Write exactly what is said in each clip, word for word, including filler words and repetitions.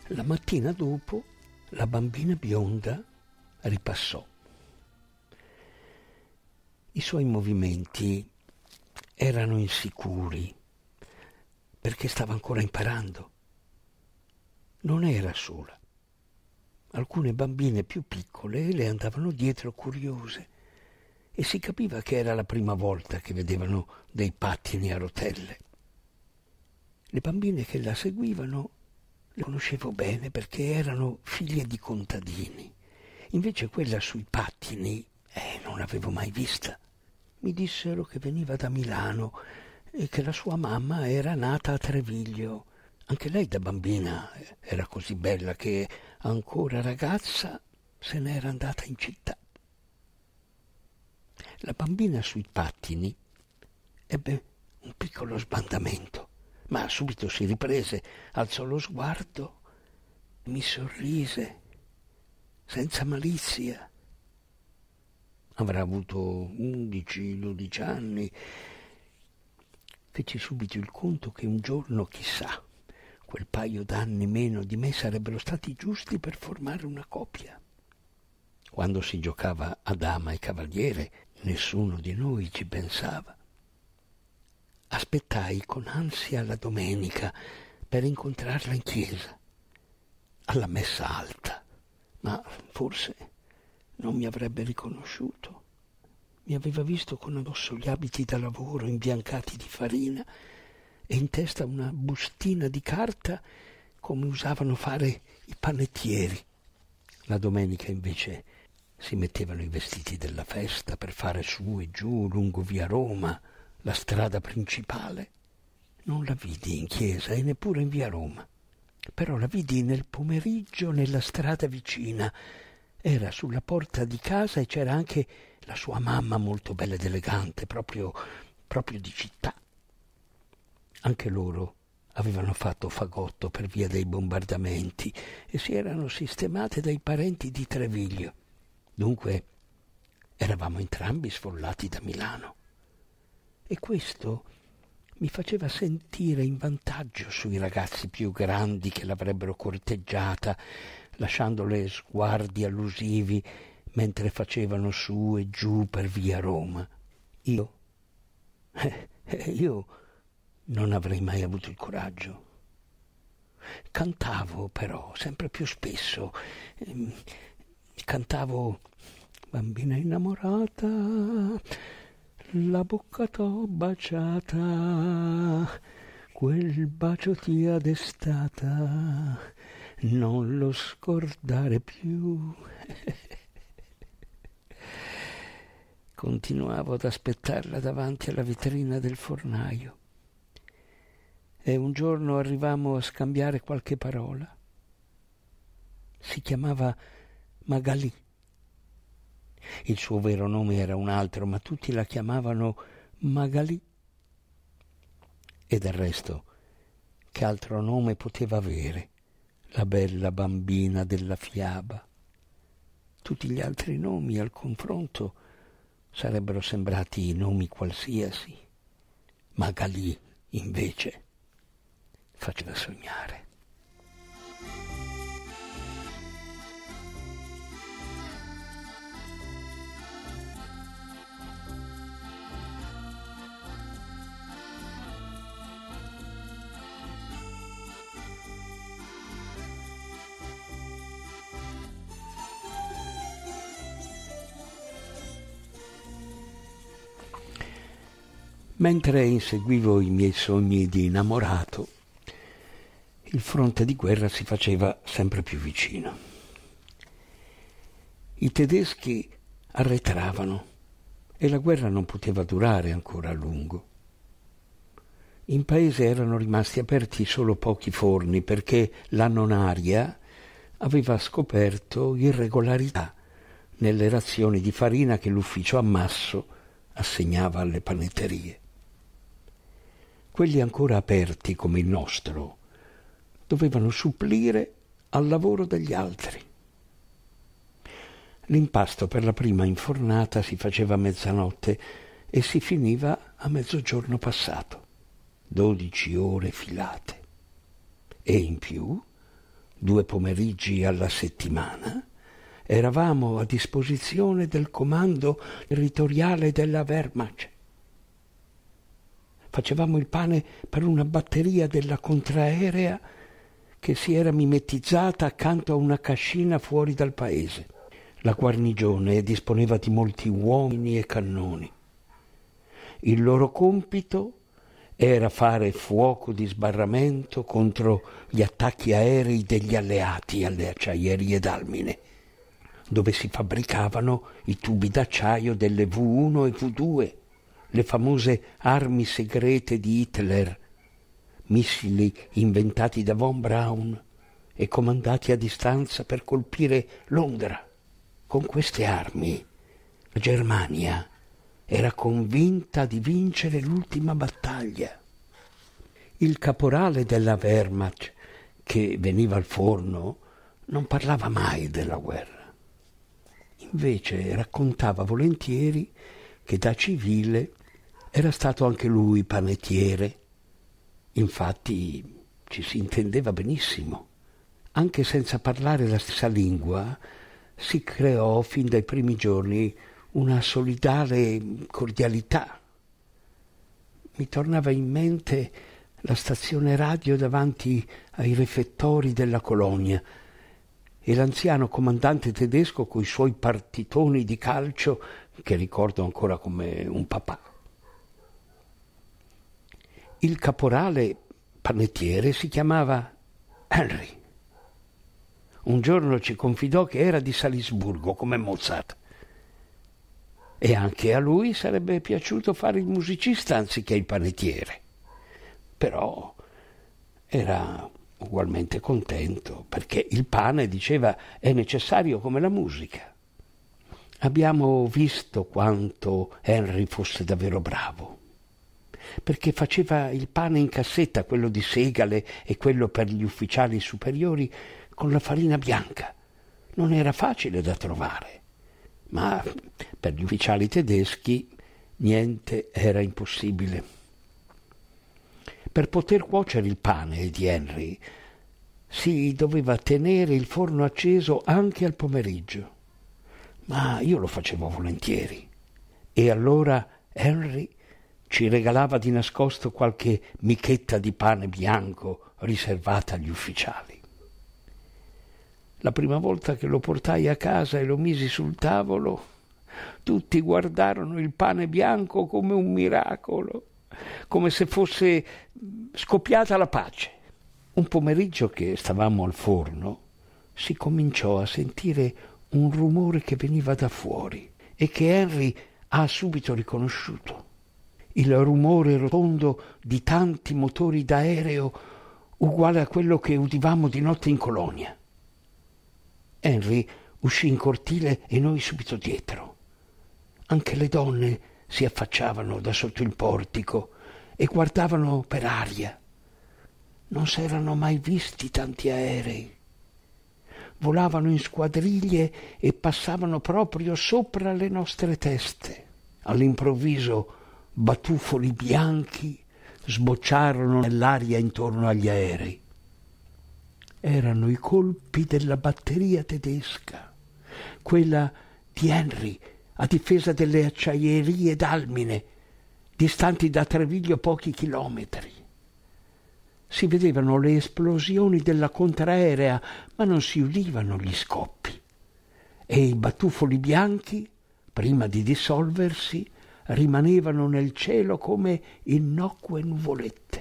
La mattina dopo la bambina bionda ripassò. I suoi movimenti erano insicuri perché stava ancora imparando. Non era sola. Alcune bambine più piccole le andavano dietro curiose e si capiva che era la prima volta che vedevano dei pattini a rotelle. Le bambine che la seguivano le conoscevo bene perché erano figlie di contadini. Invece quella sui pattini eh, non l'avevo mai vista. Mi dissero che veniva da Milano e che la sua mamma era nata a Treviglio. Anche lei da bambina era così bella che, ancora ragazza, se n'era andata in città. La bambina sui pattini ebbe un piccolo sbandamento, ma subito si riprese, alzò lo sguardo e mi sorrise, senza malizia. Avrà avuto undici dodici anni. Feci subito il conto che un giorno, chissà, quel paio d'anni meno di me sarebbero stati giusti per formare una coppia. Quando si giocava a dama e cavaliere, nessuno di noi ci pensava. Aspettai con ansia la domenica per incontrarla in chiesa, alla messa alta, ma forse non mi avrebbe riconosciuto. Mi aveva visto con addosso gli abiti da lavoro imbiancati di farina e in testa una bustina di carta come usavano fare i panettieri. La domenica invece si mettevano i vestiti della festa per fare su e giù lungo via Roma, la strada principale. Non la vidi in chiesa e neppure in via Roma, però la vidi nel pomeriggio nella strada vicina. Era sulla porta di casa e c'era anche la sua mamma molto bella ed elegante, proprio, proprio di città. Anche loro avevano fatto fagotto per via dei bombardamenti e si erano sistemate dai parenti di Treviglio. Dunque eravamo entrambi sfollati da Milano. E questo mi faceva sentire in vantaggio sui ragazzi più grandi che l'avrebbero corteggiata, lasciandole sguardi allusivi mentre facevano su e giù per via Roma. Io, eh, io non avrei mai avuto il coraggio. Cantavo però sempre più spesso. Eh, cantavo «Bambina innamorata, la bocca t'ho baciata, quel bacio ti ha destata, non lo scordare più». Continuavo ad aspettarla davanti alla vetrina del fornaio e un giorno arrivammo a scambiare qualche parola. Si chiamava Magalì. Il suo vero nome era un altro, ma tutti la chiamavano Magalì. E del resto, che altro nome poteva avere la bella bambina della fiaba? Tutti gli altri nomi al confronto sarebbero sembrati nomi qualsiasi. Magalì, invece, faceva sognare. Mentre inseguivo i miei sogni di innamorato, il fronte di guerra si faceva sempre più vicino. I tedeschi arretravano e la guerra non poteva durare ancora a lungo. In paese erano rimasti aperti solo pochi forni perché la nonaria aveva scoperto irregolarità nelle razioni di farina che l'ufficio ammasso assegnava alle panetterie. Quelli ancora aperti, come il nostro, dovevano supplire al lavoro degli altri. L'impasto per la prima infornata si faceva a mezzanotte e si finiva a mezzogiorno passato, dodici ore filate. E in più due pomeriggi alla settimana, eravamo a disposizione del comando territoriale della Wehrmacht. Facevamo il pane per una batteria della contraerea che si era mimetizzata accanto a una cascina fuori dal paese. La guarnigione disponeva di molti uomini e cannoni. Il loro compito era fare fuoco di sbarramento contro gli attacchi aerei degli alleati alle acciaierie d'Almine, dove si fabbricavano i tubi d'acciaio delle vu uno e vu due, le famose armi segrete di Hitler, missili inventati da von Braun e comandati a distanza per colpire Londra. Con queste armi la Germania era convinta di vincere l'ultima battaglia. Il caporale della Wehrmacht, che veniva al forno, non parlava mai della guerra. Invece raccontava volentieri che da civile era stato anche lui panettiere. Infatti ci si intendeva benissimo. Anche senza parlare la stessa lingua, si creò fin dai primi giorni una solidale cordialità. Mi tornava in mente la stazione radio davanti ai refettori della colonia e l'anziano comandante tedesco coi suoi partitoni di calcio che ricordo ancora come un papà. Il caporale panettiere si chiamava Henry. Un giorno ci confidò che era di Salisburgo come Mozart e anche a lui sarebbe piaciuto fare il musicista anziché il panettiere. Però era ugualmente contento perché il pane, diceva, è necessario come la musica. Abbiamo visto quanto Henry fosse davvero bravo, perché faceva il pane in cassetta, quello di segale e quello per gli ufficiali superiori, con la farina bianca. Non era facile da trovare, ma per gli ufficiali tedeschi niente era impossibile. Per poter cuocere il pane di Henry si doveva tenere il forno acceso anche al pomeriggio, ma io lo facevo volentieri. E allora Henry ci regalava di nascosto qualche michetta di pane bianco riservata agli ufficiali. La prima volta che lo portai a casa e lo misi sul tavolo, tutti guardarono il pane bianco come un miracolo, come se fosse scoppiata la pace. Un pomeriggio che stavamo al forno, si cominciò a sentire un rumore che veniva da fuori e che Henry ha subito riconosciuto. Il rumore rotondo di tanti motori d'aereo uguale a quello che udivamo di notte in colonia. Henry uscì in cortile e noi subito dietro. Anche le donne si affacciavano da sotto il portico e guardavano per aria. Non s'erano mai visti tanti aerei. Volavano in squadriglie e passavano proprio sopra le nostre teste. All'improvviso batuffoli bianchi sbocciarono nell'aria intorno agli aerei. Erano i colpi della batteria tedesca, quella di Henry a difesa delle acciaierie d'Almine, distanti da Treviglio pochi chilometri. Si vedevano le esplosioni della contraerea, ma non si udivano gli scoppi. E i batuffoli bianchi, prima di dissolversi, rimanevano nel cielo come innocue nuvolette.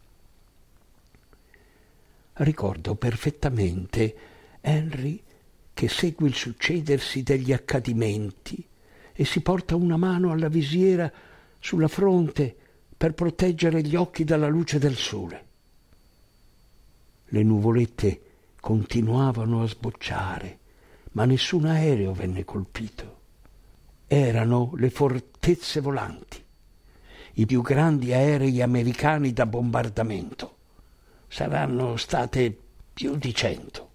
Ricordo perfettamente Henry che segue il succedersi degli accadimenti e si porta una mano alla visiera sulla fronte per proteggere gli occhi dalla luce del sole. Le nuvolette continuavano a sbocciare, ma nessun aereo venne colpito. Erano le fortezze volanti, i più grandi aerei americani da bombardamento. Saranno state più di cento.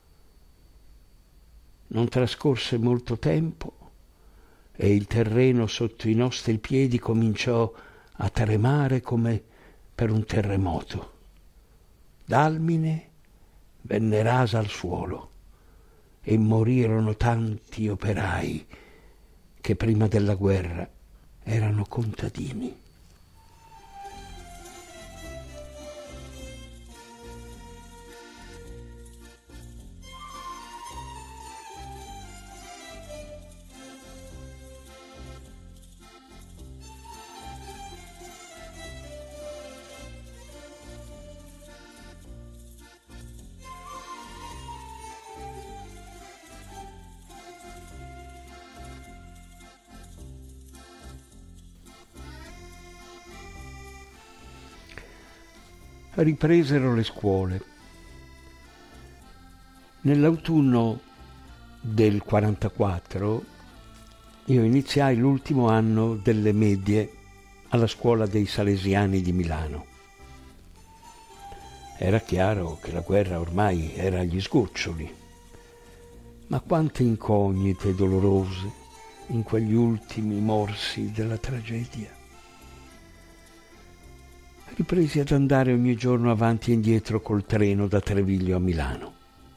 Non trascorse molto tempo e il terreno sotto i nostri piedi cominciò a tremare come per un terremoto. D'Almine venne rasa al suolo e morirono tanti operai che prima della guerra erano contadini. Ripresero le scuole. Nell'autunno del quarantaquattro io iniziai l'ultimo anno delle medie alla scuola dei Salesiani di Milano. Era chiaro che la guerra ormai era agli sgoccioli, ma quante incognite dolorose in quegli ultimi morsi della tragedia. Ripresi ad andare ogni giorno avanti e indietro col treno da Treviglio a Milano.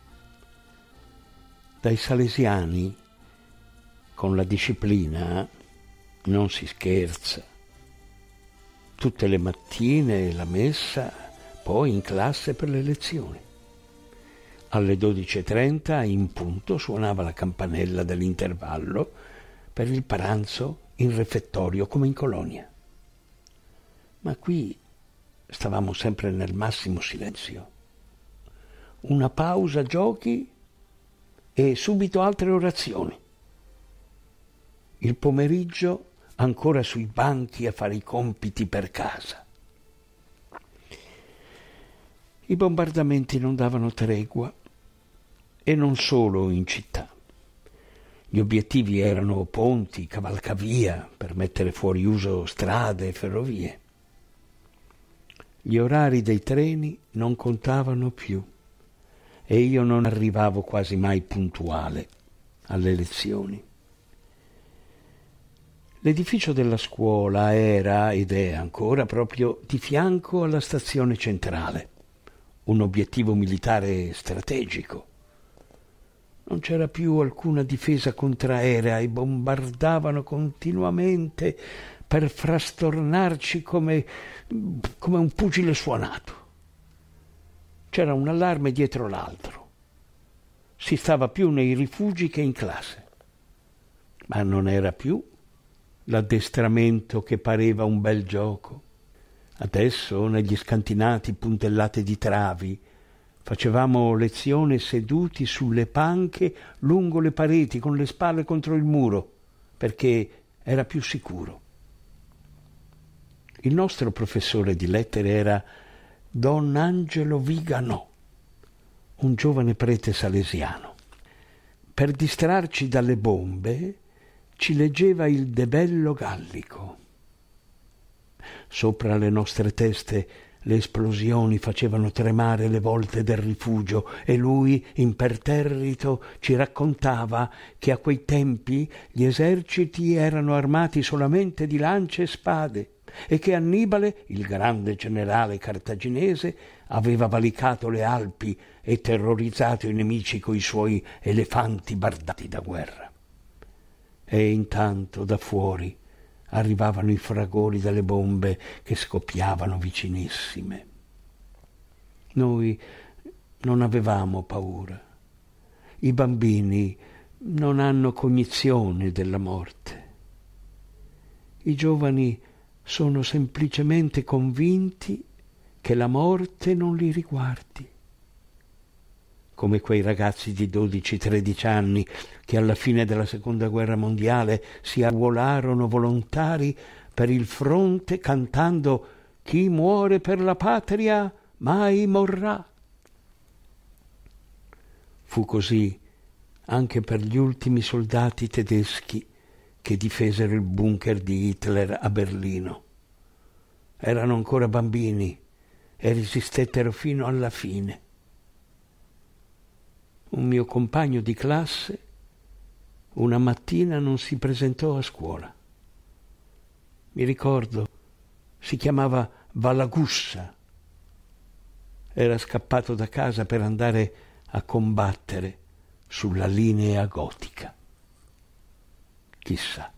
Dai Salesiani, con la disciplina, non si scherza. Tutte le mattine la messa, poi in classe per le lezioni. Alle dodici e trenta in punto suonava la campanella dell'intervallo per il pranzo in refettorio come in colonia. Ma qui stavamo sempre nel massimo silenzio. Una pausa giochi e subito altre orazioni. Il pomeriggio ancora sui banchi a fare i compiti per casa. I bombardamenti non davano tregua, e non solo in città. Gli obiettivi erano ponti, cavalcavia, per mettere fuori uso strade e ferrovie. Gli orari dei treni non contavano più e io non arrivavo quasi mai puntuale alle lezioni. L'edificio della scuola era, ed è ancora, proprio di fianco alla stazione centrale, un obiettivo militare strategico. Non c'era più alcuna difesa contraerea e bombardavano continuamente per frastornarci come, come un pugile suonato. C'era un allarme dietro l'altro. Si stava più nei rifugi che in classe. Ma non era più l'addestramento che pareva un bel gioco. Adesso, negli scantinati puntellate di travi, facevamo lezione seduti sulle panche lungo le pareti con le spalle contro il muro, perché era più sicuro. Il nostro professore di lettere era Don Angelo Viganò, un giovane prete salesiano. Per distrarci dalle bombe ci leggeva il De Bello Gallico. Sopra le nostre teste le esplosioni facevano tremare le volte del rifugio e lui, imperterrito, ci raccontava che a quei tempi gli eserciti erano armati solamente di lance e spade e che Annibale, il grande generale cartaginese, aveva valicato le Alpi e terrorizzato i nemici coi suoi elefanti bardati da guerra. E intanto da fuori arrivavano i fragori delle bombe che scoppiavano vicinissime. Noi non avevamo paura. I bambini non hanno cognizione della morte. I giovani sono semplicemente convinti che la morte non li riguardi. Come quei ragazzi di dodici tredici anni che alla fine della seconda guerra mondiale si arruolarono volontari per il fronte cantando «Chi muore per la patria mai morrà». Fu così anche per gli ultimi soldati tedeschi che difesero il bunker di Hitler a Berlino. Erano ancora bambini e resistettero fino alla fine. Un mio compagno di classe una mattina non si presentò a scuola. Mi ricordo, si chiamava Valagussa. era scappato da casa per andare a combattere sulla linea gotica. Chissà.